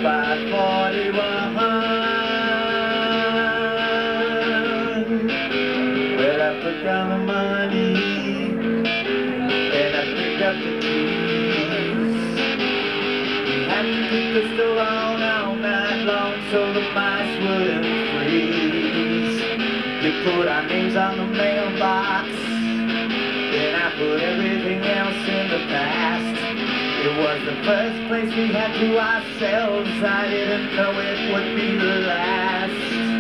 2541. Well, I put down the money and I picked up the keys. Had to keep the store on all night long so the mice wouldn't freeze. You put our names on the mailbox, then I put everything else in the past. It was the first place we had to ourselves. I didn't know it would be the last.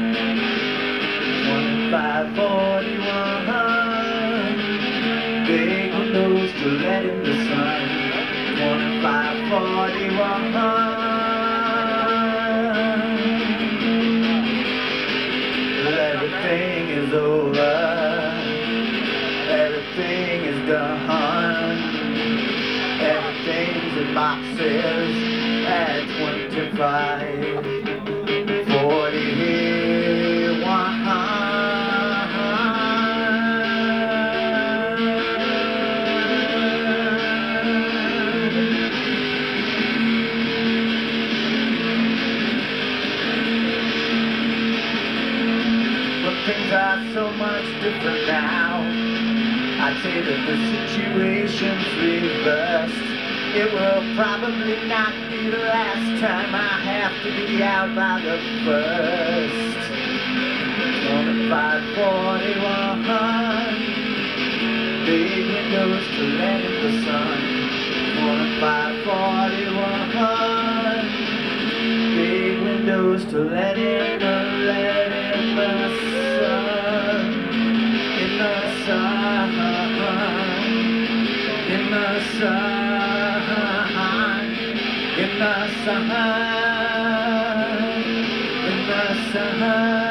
2541. Big windows to let in the sun. 2541. Everything is over. Everything is done. Everything's in boxes at 2541. But things are so much different now. I'd say that the situation's reversed. It will probably not be the last time I have to be out by the first. 2541. Big windows to let in the sun. 2541. Big windows to let in the sun. In the sun. In the sun. In the sun. In the sun.